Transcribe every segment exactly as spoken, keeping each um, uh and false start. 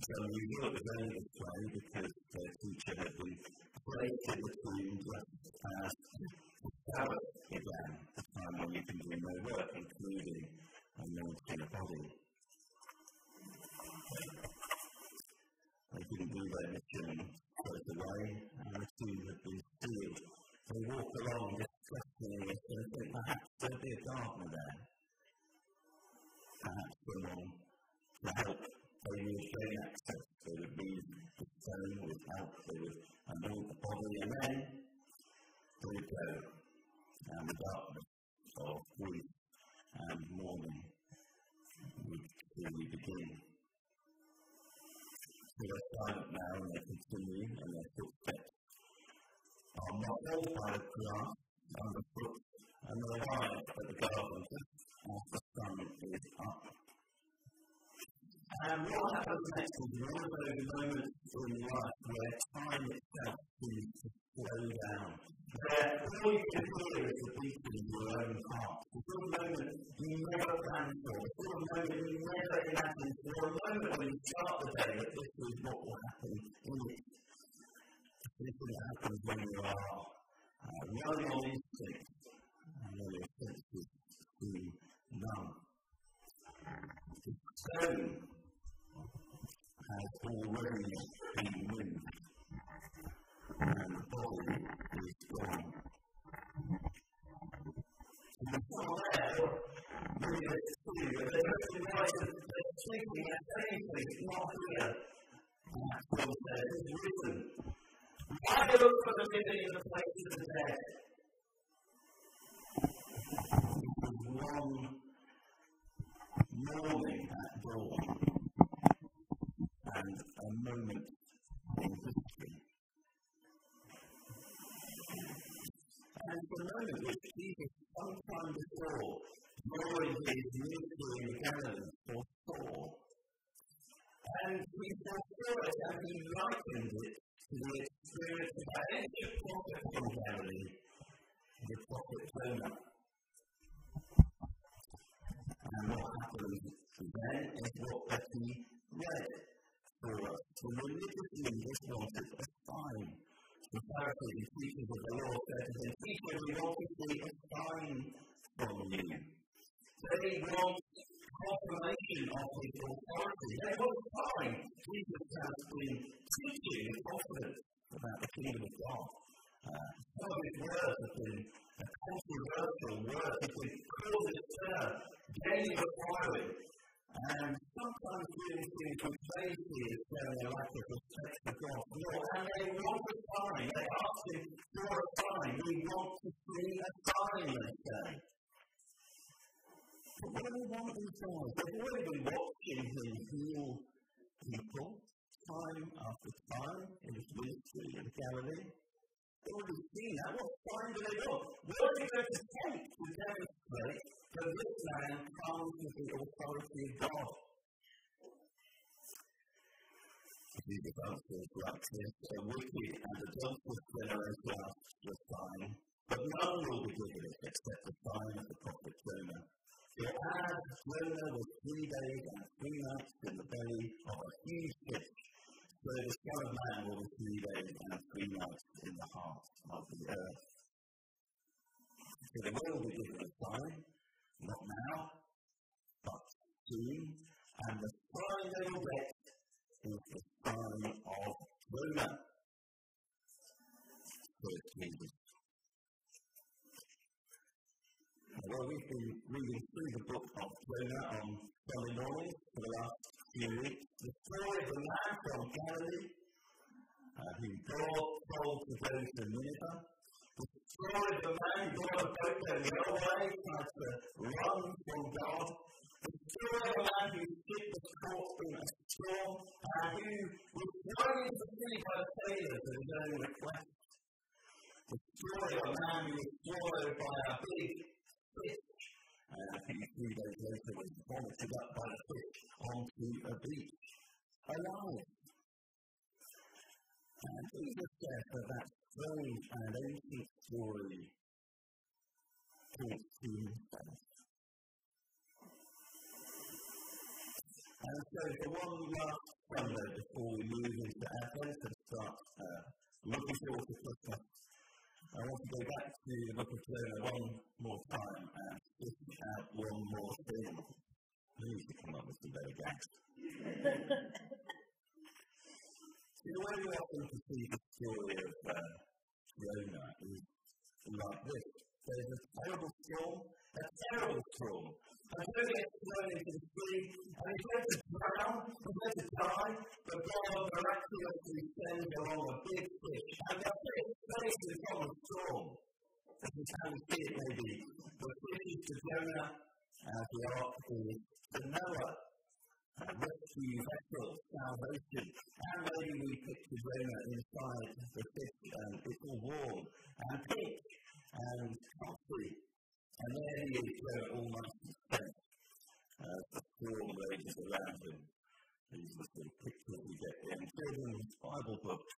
So we knew it was only this way because the teacher had been placed in between just as the Sabbath began, the time when you can do no work, including anointing a body. They didn't do their mission straight away, and the two had been sealed. They walk along discussing this and think perhaps there'll be a gardener there. Perhaps someone to help. They would gain access. They would move the stone with help. They would anoint the body, and then they would go. And the darkness of grief and mourning would clearly begin. So they're silent now, and they continue, and their footsteps are muffled by the grass underfoot, and they arrive at the garden just as the sun is up. And what happens next is one of those moments in life where time itself seems to slow down, where all you can hear is the beating of your own heart. The sort of moment you never planned for, the sort of moment you never imagined for, a moment when you start the day that this is what will happen in it. This is what happens when you are uh, running on instinct and when your senses seem numb. The stone has already been moved, and the body is gone. And the people there, maybe they see that they don't realize that they're sleeping at anything, not here. And that's what he says, he's risen. Why go for the living in the place of the dead? It was one morning at dawn, and a moment in history. And the moment which Jesus, sometime before, during his ministry in Galilee, foresaw. And he foresaw it and he likened it to the experience of an ancient prophet from Galilee, the prophet Jonah. And what happened then is what Becky read for us. The religious leaders wanted a sign. The Pharisees and teachers of the law said to him, "Teacher, we want to see a sign from you." They want confirmation of his authority. They want a sign. Jesus has been teaching with confidence about the kingdom of God. Uh, some of his words have been a controversial word. He's been called a term, gaining a following. And sometimes really things we face here is showing a lack of respect for God's law. And they want a sign. They ask him for a sign. We want to see a sign, they say. But what do we want these guys? They've already been watching him heal people time after time in his ministry in Galilee. They've already seen that. What sign do they want? What are they going to take to demonstrate that this man comes with the authority of God? Jesus answers like this: "A wicked and adulterous generation asks for a sign, but none will be given it except the sign of the prophet Jonah. For as Jonah was three days and three nights in the belly of a huge fish, so the Son of Man will be three days and three nights in the heart of the earth." So they will be given a sign, not now, but soon, and the sign they will get is the sign of Jonah. So it's Jesus. Well, we've been reading through the book of Jonah on Sunday morning for the last few weeks. The story of the man from Galilee uh, who God told to go to Nineveh. The story of the man who got a boat going the other way, tried to run from God. The story of a man who ship was caught in a storm and who was thrown into the sea by the sailors at his own request. The story of a man who was swallowed by a big fish, and I think three days later was vomited up by the fish onto a beach, alive. And Jesus said that that strange and ancient story points to himself. And so for one last Sunday before we move into Advent and start uh, looking forward to Christmas. I want to go back to the book of Jonah one more time and just out one more thing. I need to come up with some better gags. You know, when we often perceive the story of uh, Jonah is like this. There's a terrible storm, a terrible storm. And Jonah gets thrown into the sea, and he's going to drown, he's going to die, but God miraculously sends along a big fish, and the fish saves him from the storm. As we can see it maybe, the fish is to Jonah, as the ark is to Noah. A rescue vessel, salvation, and maybe we picture Jonah inside the fish, and it's all warm and pink and comfy, and there he is, Jonah all nice and spent as the storm rages around him. These are the sort of pictures we get in children's Bible books.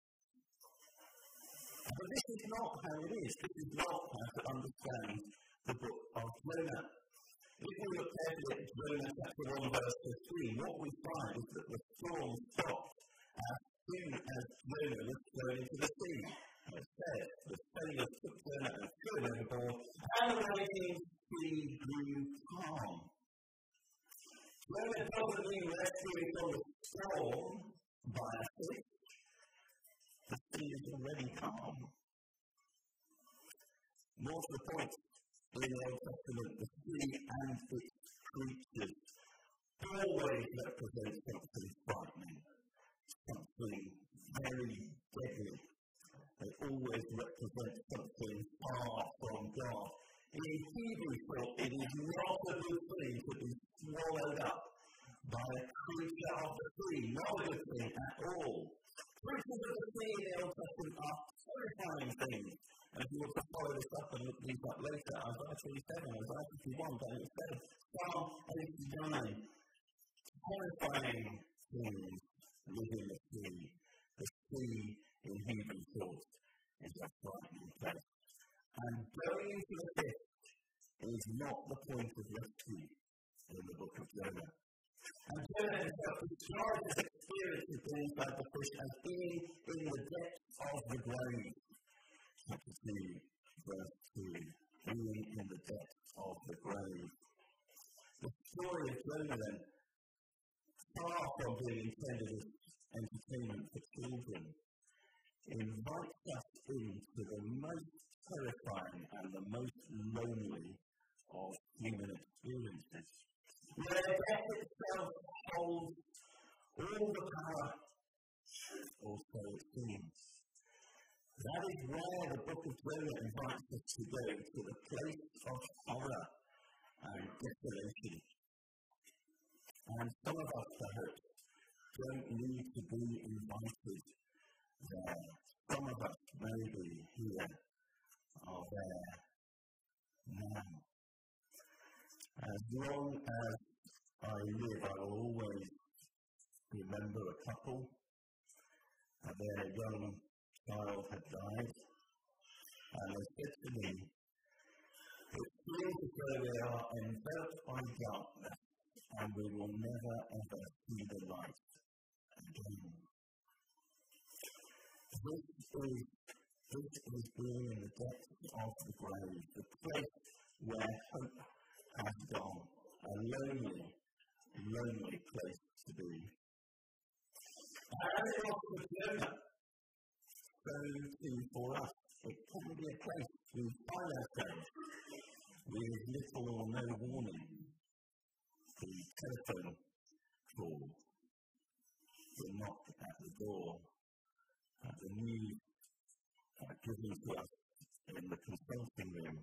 But this is not how it is. This is not how to understand the book of Jonah. If we look carefully at Jonah chapter one verse fifteen, what we find is that the storm stopped as soon as Jonah was thrown into the sea. It says, the sailors took Jonah and threw him overboard, and the raging sea grew calm. Jonah doesn't mean rescuing from the storm by a fish. The sea is already calm. More to the point, in the Old Testament, the sea and its creatures always represent something frightening, something very deadly. They always represent something far from God. In Hebrew thought, it is not a good thing to be swallowed up by a creature of the sea, not a good thing at all. Creatures of the sea in the Old Testament are terrifying things. And if you want to follow this up and look these up later, Isaiah twenty-seven, Isaiah fifty-one, Daniel seven, Psalm eighty-nine, terrifying things live in the sea. The sea in Hebrew thought is a frightening place. And going into the fish is not the point of rescue in the book of Jonah. And Jonah himself describes his experience of being inside the fish as being in the depths of the grave. Chapter two, verse two, being in the depths of the grave. The story of Jonah then, far from being intended as entertainment for children, invites us into the most terrifying and the most lonely of human experiences, where death itself holds all the power, or so it seems. That is where the book of Jonah invites us to go, to the place of horror and desolation. And some of us, perhaps, don't need to be invited there. Some of us, maybe here, are there now. As long as I live, I will always remember a couple, and their young child had died, and they said to me, it feels as though they are enveloped by darkness, and we will never ever see the light again. This is, this is being in the depths of the grave, the place where hope has gone, a lonely, lonely place to be. And it was for Jonah, so too for us, it can be a place we find ourselves with little or no warning. The telephone call, the knock at the door, uh, the news uh, given to us in the consulting room.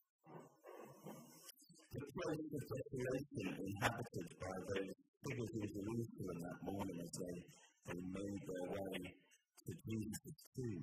The place of desolation inhabited by those figures in Jerusalem that morning as they, they made their way to Jesus' tomb.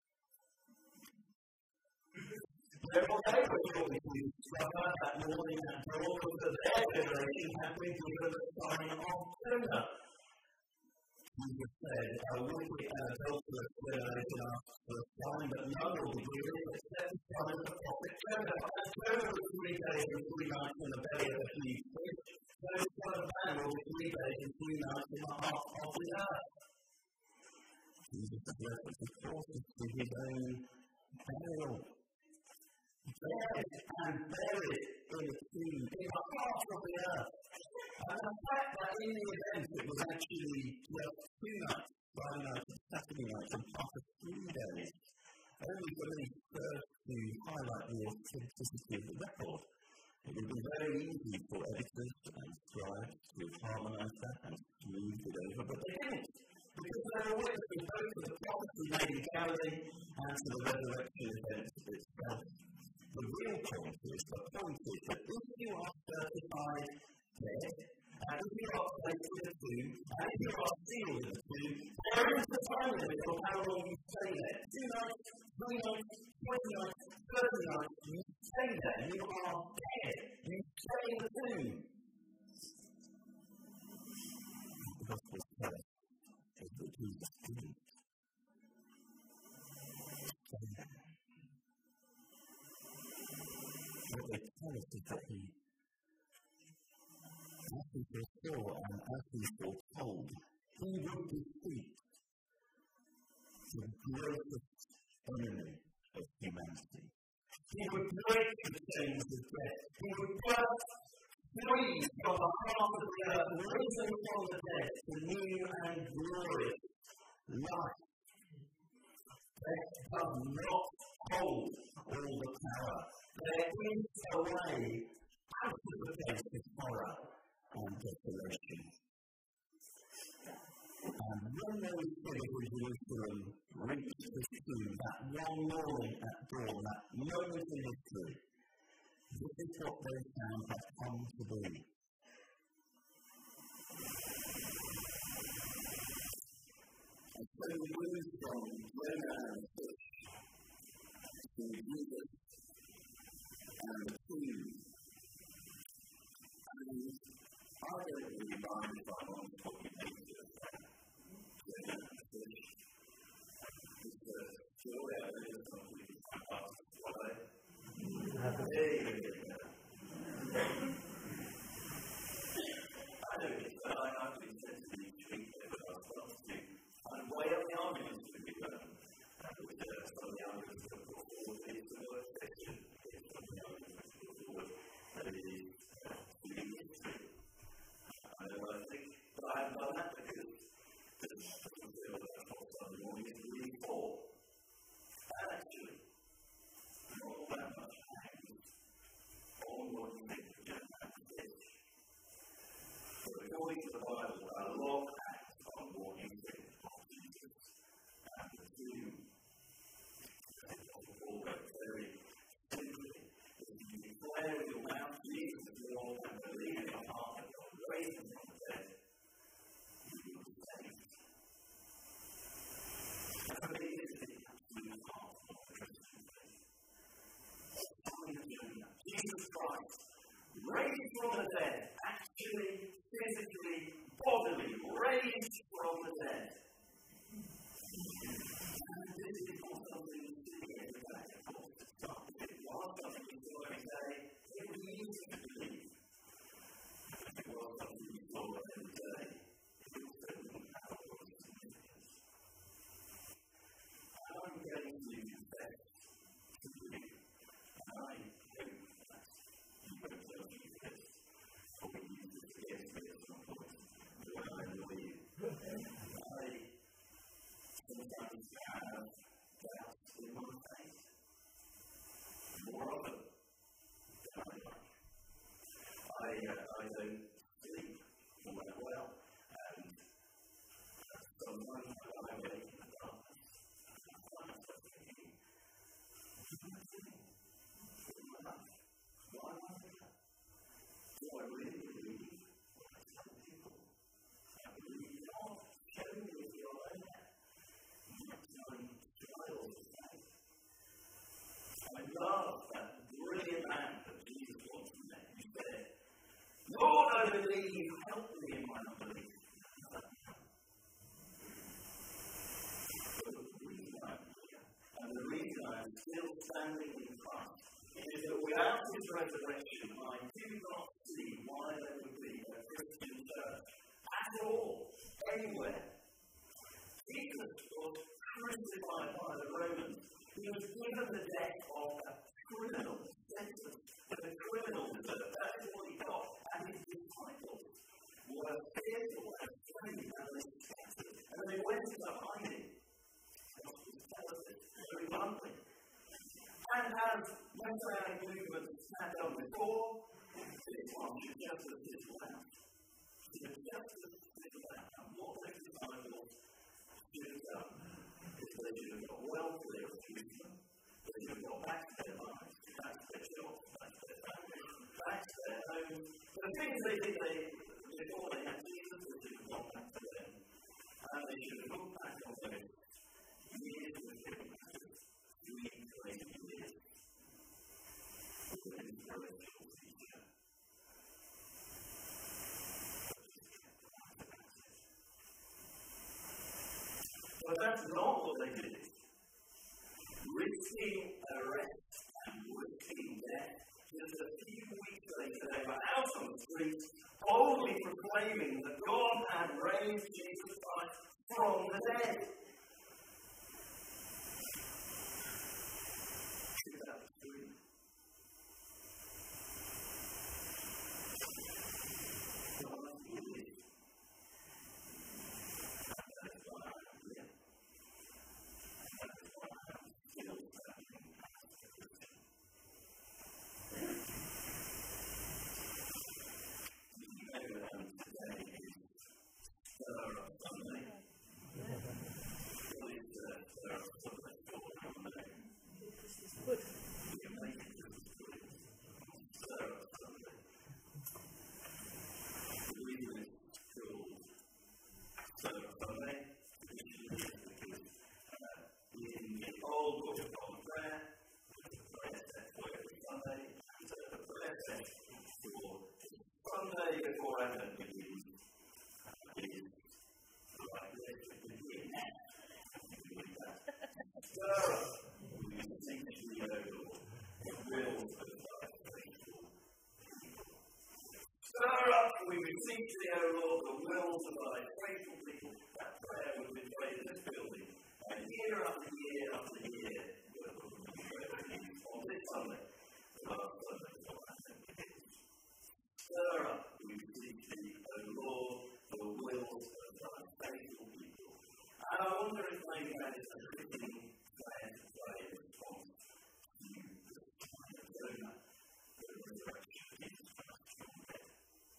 There was no real discover that morning at dawn that their generation had been given the sign of Jonah. Jesus said, "A wicked and adulterous generation asks for a sign, but none will be given except the sign of the prophet Jonah. And Jonah was three days and three nights in the belly of a huge fish. So the Son of Man will be three days and three nights in the heart of the earth." Jesus reference the closest to his own burial. Dead and buried in the tomb, in the heart of the earth. And the fact that in the event it was actually just two nights, Friday night and Saturday night, and after three days, only really serves to highlight the authenticity of the record. It would be very easy for editors and scribes to harmonise that and smooth it over, but they didn't. Because they were witnesses both to the prophecy made in Galilee and to the resurrection event itself. The real point is, the point is that if you are certified dead, and if you are placed in the tomb, and if you are sealed in the tomb, there is a time limit for how long you stay there. Two nights, three nights, twenty nights, thirty nights, you stay there. You are dead. You stay in the tomb. The gospel says that Jesus didn't stay there. What they tell us is that he, as he foresaw and as he foretold, he would defeat the greatest enemy of humanity. He would break the chains of death. He would burst free from the heart of the earth, risen from the dead to new and glorious life. Death does not hold all the power. There is a way out of the place of horror and desolation. And when those figures in Jerusalem reached this tomb, that one morning at dawn, that moment in history, this is what they found had come to be. And so we move from Jonah and the fish to Jesus and the tomb. And I don't really mind if I'm on what you think of that. Jonah and the fish. It's the joy of it is something quite hard to swallow. Hey, I don't think so. I have been sent to be treated, but I was supposed to find way up the arguments to be done. And with uh, some of the arguments that were forward, it's the worst section. It's some of the arguments that were forward, that it is to be history. I don't know what I think, but I have standing in Christ. It is that without his resurrection, I do not see why there would be a Christian church at all, anywhere. Jesus was crucified by the Romans. He was given the death of a criminal sentence. The criminal deserved. That is what he got. And his disciples were fearful and afraid and they scattered. And they went into hiding. Very bluntly. And as messianic movements had done before, this one should just as this one. Should just as this one. And what those disciples should have done is they should have got well clear of Jerusalem. They should have got back to their lives, back to their jobs, back to their families, back to their homes. The things they did they, before they had Jesus, they should have gone back to them. And they should have looked back on those years of difficulty, three crazy years. An inspirational teacher. But that's not what they did. Risking arrest and risking death, just a few weeks later they were out on the streets, boldly proclaiming that God had raised Jesus Christ from the dead. We beseech thee, O Lord, the wills of thy faithful people, that prayer would be prayed in this building, and year after year after year, on this Sunday, the last Sunday of Advent. Stir up, we beseech thee, O Lord, the wills of thy faithful people. And I wonder if maybe that is a fitting plan to pray in response to this kind of donor, the resurrection of Jesus Christ from the dead.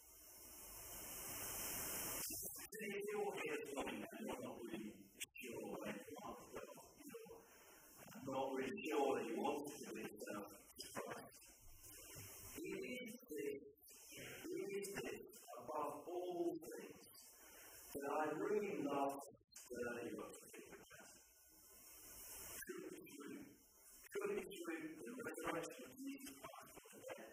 If you're here this morning and you're not really sure where you are, you're not really sure that you want to do this uh, Christ, it is this, it is this, above all things, that I really love to stir you up to think about. Could it be true? Could it be true that the resurrection of Jesus Christ from the dead?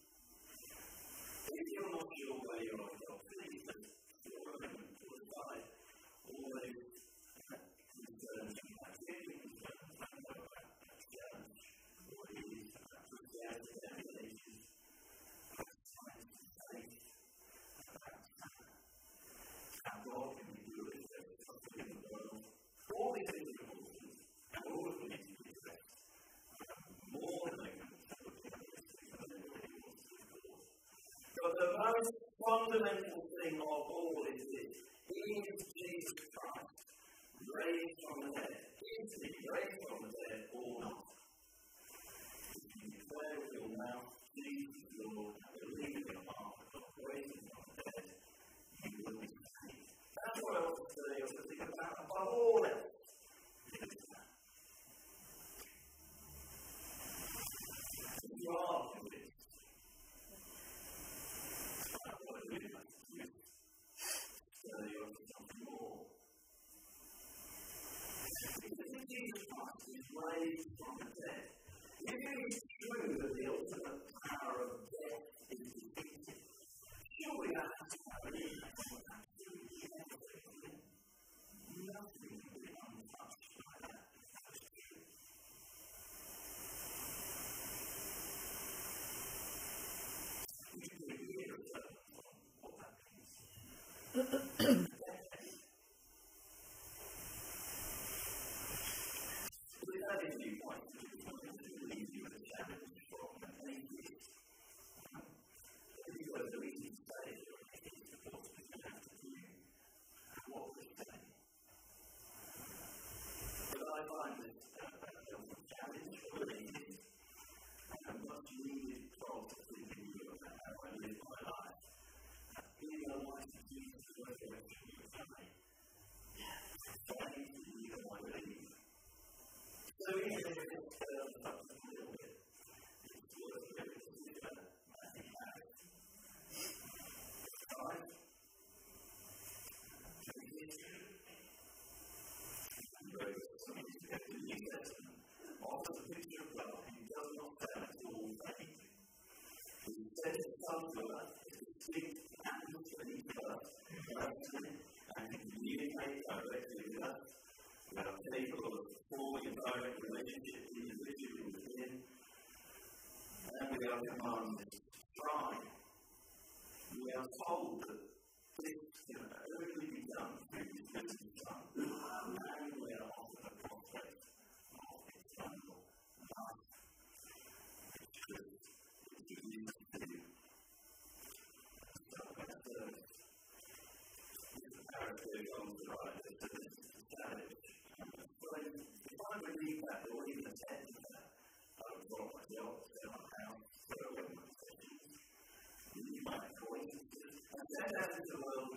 If you're not sure where you are, please just feel a moment. All those concerns you have, particularly concerns about that challenge, or these Christianity examinations, about science and faith, about how God can be good at every something in the world. All these things are important, and all of them need to be addressed. More than they can look at this thing than they really want to do. But the most fundamental thing of all is this. Is Jesus Christ raised from the dead? Is he raised from the dead or not? If you declare with your mouth, Jesus is Lord, and believe in your heart that God raised him from the dead, you will be saved. That's what I want to say, I want to think about above all else. If you are convinced about what it really means to you, so you're something more. If Jesus Christ is raised from the dead, if it is true that the ultimate power of death is defeated, surely that has to have an impact on absolutely everything. Nothing can be untouched by that. That is true. communicate directly with us. We are people of full and direct relationship individually with Him. And we are commanded to try. We are told that this can only be done through His blessed Son. And we are offered a prospect of eternal life. Which is which is to do. So let's uh, this is a paraphrase on the right. It's a challenge. So if I would read that or even attend to that, I would draw myself to my house, so I wouldn't you might voice and send out into the world